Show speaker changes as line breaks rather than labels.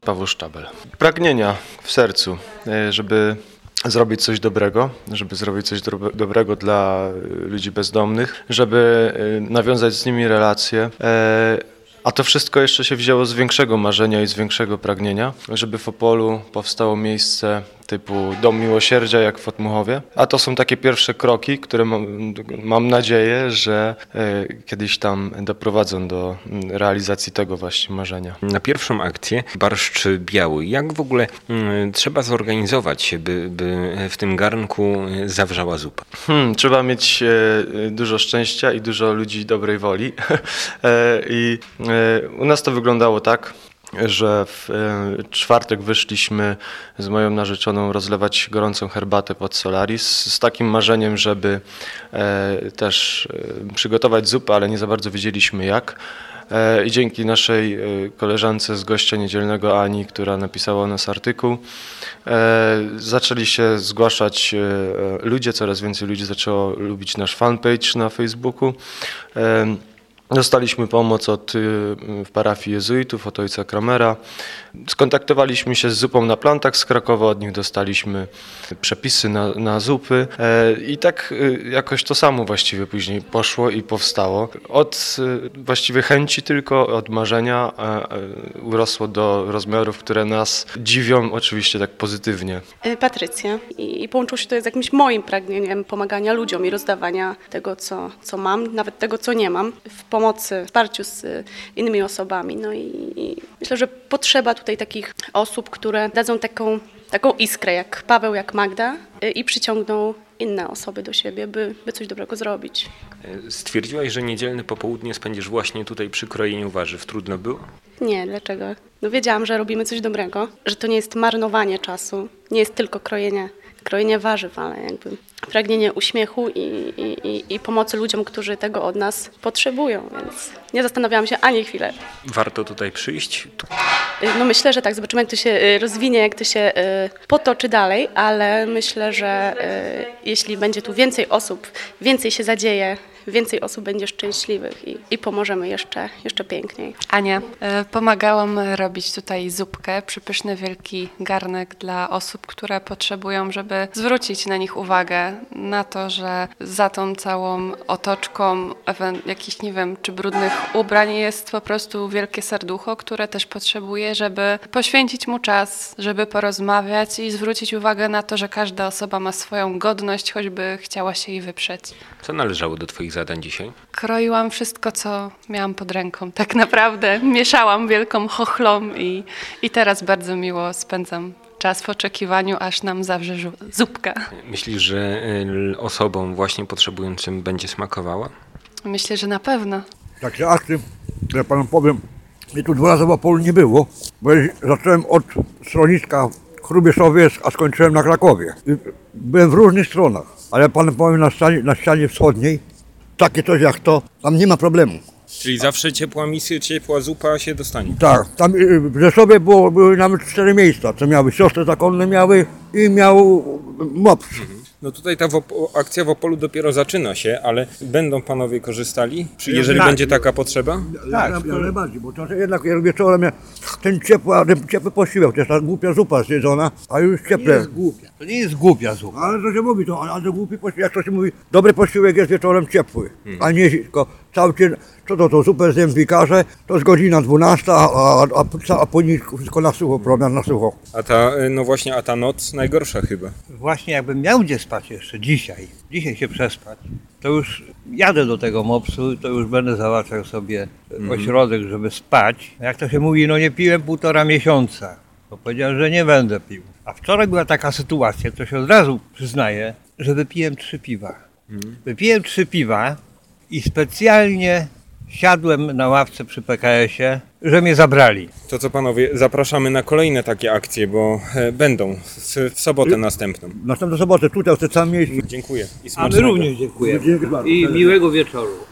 Paweł Sztabel. Pragnienia w sercu, żeby zrobić coś dobrego, dobrego dla ludzi bezdomnych, żeby nawiązać z nimi relacje. A to wszystko jeszcze się wzięło z większego marzenia i z większego pragnienia, żeby w Opolu powstało miejsce typu Dom Miłosierdzia jak w Otmuchowie. A to są takie pierwsze kroki, które mam nadzieję, że kiedyś tam doprowadzą do realizacji tego właśnie marzenia.
Na pierwszą akcję Barszcz Biały. Jak w ogóle trzeba zorganizować się, by w tym garnku zawrzała zupa?
Trzeba mieć dużo szczęścia i dużo ludzi dobrej woli. I u nas to wyglądało tak, że w czwartek wyszliśmy z moją narzeczoną rozlewać gorącą herbatę pod Solaris z takim marzeniem, żeby też przygotować zupę, ale nie za bardzo wiedzieliśmy jak. I dzięki naszej koleżance z Gościa Niedzielnego Ani, która napisała o nas artykuł, zaczęli się zgłaszać ludzie, coraz więcej ludzi zaczęło lubić nasz fanpage na Facebooku. Dostaliśmy pomoc w parafii jezuitów, od ojca Kramera. Skontaktowaliśmy się z Zupą na Plantach z Krakowa, od nich dostaliśmy przepisy na zupy i tak jakoś to samo właściwie później poszło i powstało. Od właściwie chęci tylko, od marzenia urosło do rozmiarów, które nas dziwią oczywiście tak pozytywnie.
Patrycja i połączyło się to z jakimś moim pragnieniem pomagania ludziom i rozdawania tego, co mam, nawet tego, co nie mam, w pomocy, wsparciu z innymi osobami. No i myślę, że potrzeba tutaj takich osób, które dadzą taką iskrę, jak Paweł, jak Magda i przyciągną inne osoby do siebie, by coś dobrego zrobić.
Stwierdziłaś, że niedzielne popołudnie spędzisz właśnie tutaj przy krojeniu warzyw. Trudno było?
Nie, dlaczego? No wiedziałam, że robimy coś dobrego, że to nie jest marnowanie czasu, nie jest tylko krojenie warzyw, ale jakby pragnienie uśmiechu i pomocy ludziom, którzy tego od nas potrzebują, więc nie zastanawiałam się ani chwilę.
Warto tutaj przyjść?
No myślę, że tak, zobaczymy jak to się rozwinie, jak to się potoczy dalej, ale myślę, że jeśli będzie tu więcej osób, więcej się zadzieje, więcej osób będzie szczęśliwych i pomożemy jeszcze piękniej.
Ania, pomagałam robić tutaj zupkę, przypyszny wielki garnek dla osób, które potrzebują, żeby zwrócić na nich uwagę, na to, że za tą całą otoczką jakichś, nie wiem, czy brudnych ubrań jest po prostu wielkie serducho, które też potrzebuje, żeby poświęcić mu czas, żeby porozmawiać i zwrócić uwagę na to, że każda osoba ma swoją godność, choćby chciała się jej wyprzeć.
Co należało do Twoich zadań dzisiaj?
Kroiłam wszystko, co miałam pod ręką. Tak naprawdę mieszałam wielką chochlą i teraz bardzo miło spędzam czas w oczekiwaniu, aż nam zawrze zupka.
Myślisz, że osobom właśnie potrzebującym będzie smakowała?
Myślę, że na pewno.
Takie akty, ja panu powiem, mnie tu 2 razy w Opolu nie było, bo ja zacząłem od schroniska w Hrubieszowie, a skończyłem na Krakowie. I byłem w różnych stronach, ale panu powiem, na ścianie wschodniej, takie coś jak to, tam nie ma problemu.
Czyli zawsze ciepła misja, ciepła zupa się dostanie.
Tak, tam w Rzeszowie były nawet 4 miejsca, co miały siostry zakonne miały i miał MOPS.
No tutaj ta akcja w Opolu dopiero zaczyna się, ale będą panowie korzystali, jeżeli będzie taka potrzeba?
Tak, jak najbardziej, bo to jednak jak wieczorem ten ciepły posiłek, to jest ta głupia zupa zjedzona, a już cieple.
To nie jest głupia zupa.
Ale to się mówi, ale głupi posiłek, jak to się mówi, dobry posiłek jest wieczorem ciepły, a nie tylko cały dzień, to zupę zjem w piekarze, to jest godzina 12, a później wszystko na sucho, promian na sucho.
A ta noc najgorsza chyba.
Właśnie jakbym miał gdzie spać jeszcze dzisiaj się przespać, to już jadę do tego MOPS-u, to już będę załatwiał sobie ośrodek, żeby spać. Jak to się mówi, no nie piłem 1,5 miesiąca, bo powiedziałem, że nie będę pił. A wczoraj była taka sytuacja, to się od razu przyznaję, że wypiłem 3 piwa. Wypiłem 3 piwa i specjalnie siadłem na ławce przy PKS-ie, że mnie zabrali.
To co panowie, zapraszamy na kolejne takie akcje, bo będą w sobotę następną.
Następną sobotę tutaj w tym samym miejscu.
Dziękuję i
A my
smacznego.
również dziękujemy. I miłego wieczoru.